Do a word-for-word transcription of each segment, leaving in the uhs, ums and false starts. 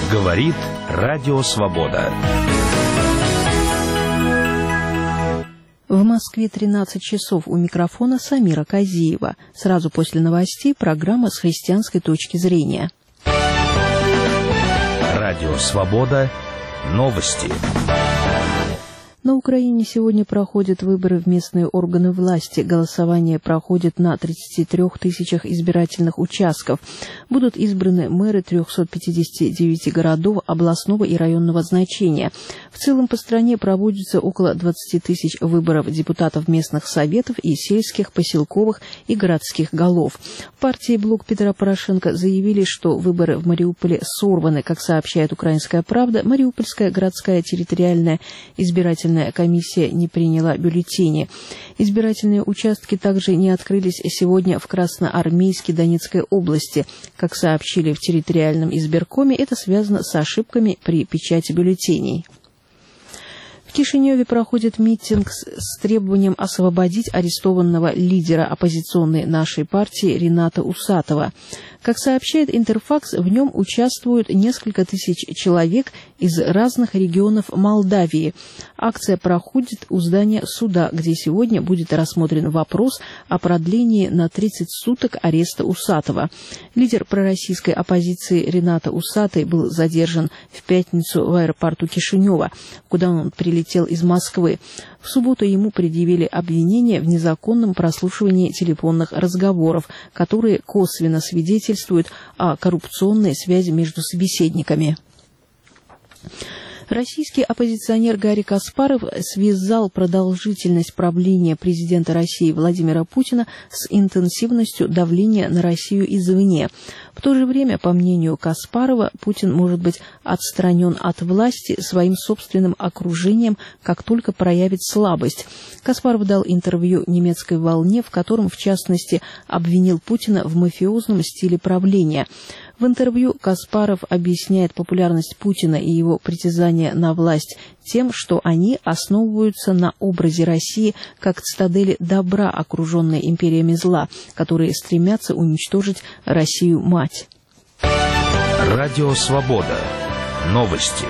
Говорит Радио Свобода. В Москве тринадцать часов, у микрофона Самира Казиева. Сразу после новостей программа с христианской точки зрения. Радио Свобода. Новости. На Украине сегодня проходят выборы в местные органы власти. Голосование проходит на тридцати трёх тысячах избирательных участков. Будут избраны мэры трёхсот пятидесяти девяти городов областного и районного значения. В целом по стране проводится около двадцати тысяч выборов депутатов местных советов и сельских, поселковых и городских голов. В партии «Блок Петра Порошенко» заявили, что выборы в Мариуполе сорваны. Как сообщает «Украинская правда», Мариупольская городская территориальная избирательная комиссия не приняла бюллетени. Избирательные участки также не открылись сегодня в Красноармейске Донецкой области. Как сообщили в территориальном избиркоме, это связано с ошибками при печати бюллетеней. В Кишиневе проходит митинг с требованием освободить арестованного лидера оппозиционной нашей партии Рината Усатова. Как сообщает Интерфакс, в нем участвуют несколько тысяч человек из разных регионов Молдавии. Акция проходит у здания суда, где сегодня будет рассмотрен вопрос о продлении на тридцать суток ареста Усатова. Лидер пророссийской оппозиции Рината Усатый был задержан в пятницу в аэропорту Кишинева, куда он прилетел из Москвы. В субботу ему предъявили обвинение в незаконном прослушивании телефонных разговоров, которые косвенно свидетельствуют о коррупционной связи между собеседниками. Российский оппозиционер Гарри Каспаров связал продолжительность правления президента России Владимира Путина с интенсивностью давления на Россию извне. В то же время, по мнению Каспарова, Путин может быть отстранен от власти своим собственным окружением, как только проявит слабость. Каспаров дал интервью немецкой «Волне», в котором, в частности, обвинил Путина в мафиозном стиле правления. В интервью Каспаров объясняет популярность Путина и его притязания на власть тем, что они основываются на образе России как цитадели добра, окруженной империями зла, которые стремятся уничтожить Россию-мать. Радио Свобода. Новости.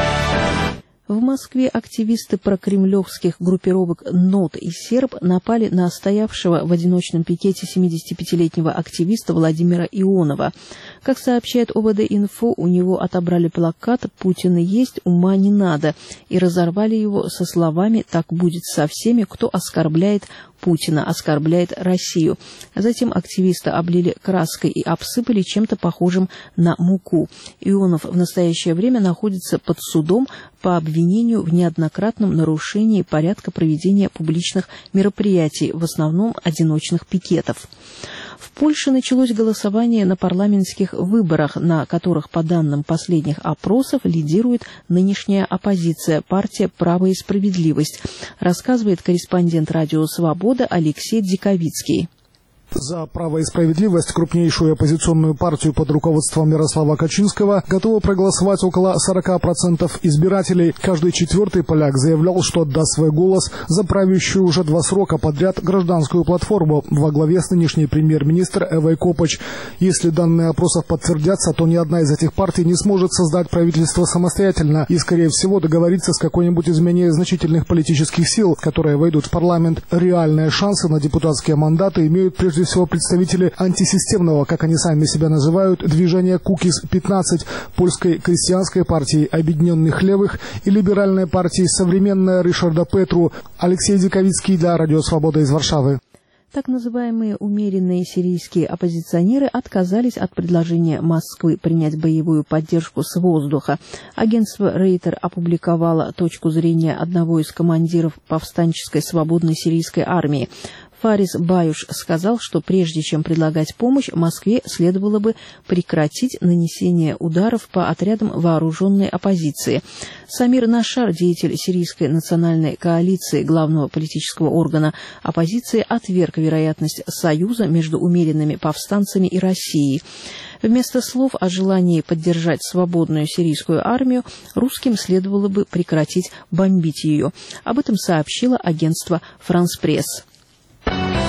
В Москве активисты прокремлевских группировок НОТ и Серб напали на стоявшего в одиночном пикете семидесятипятилетнего активиста Владимира Ионова. Как сообщает ОВД-инфо, у него отобрали плакат «Путин есть, ума не надо» и разорвали его со словами «Так будет со всеми, кто оскорбляет Путина, оскорбляет Россию». Затем активиста облили краской и обсыпали чем-то похожим на муку. Ионов в настоящее время находится под судом по обвинению в неоднократном нарушении порядка проведения публичных мероприятий, в основном одиночных пикетов. В Польше началось голосование на парламентских выборах, на которых, по данным последних опросов, лидирует нынешняя оппозиция, партия «Право и справедливость», рассказывает корреспондент «Радио Свобода» Алексей Диковицкий. За «Право и справедливость», крупнейшую оппозиционную партию под руководством Ярослава Качинского, готово проголосовать около сорока процентов избирателей. Каждый четвертый поляк заявлял, что отдаст свой голос за правящую уже два срока подряд гражданскую платформу во главе с нынешней премьер-министр Эвой Копач. Если данные опросов подтвердятся, то ни одна из этих партий не сможет создать правительство самостоятельно и, скорее всего, договориться с какой-нибудь из менее значительных политических сил, которые войдут в парламент. Реальные шансы на депутатские мандаты имеют прежде всего представители антисистемного, как они сами себя называют, движения Кукис пятнадцать, польской крестьянской партии Объединенных Левых и либеральной партии Современная Ришарда Петру. Алексей Диковицкий для Радио Свобода из Варшавы. Так называемые умеренные сирийские оппозиционеры отказались от предложения Москвы принять боевую поддержку с воздуха. Агентство Рейтер опубликовало точку зрения одного из командиров повстанческой свободной сирийской армии. Фарис Баюш сказал, что прежде чем предлагать помощь, Москве следовало бы прекратить нанесение ударов по отрядам вооруженной оппозиции. Самир Нашар, деятель Сирийской национальной коалиции, главного политического органа оппозиции, отверг вероятность союза между умеренными повстанцами и Россией. Вместо слов о желании поддержать свободную сирийскую армию, русским следовало бы прекратить бомбить ее. Об этом сообщило агентство «Франс Пресс».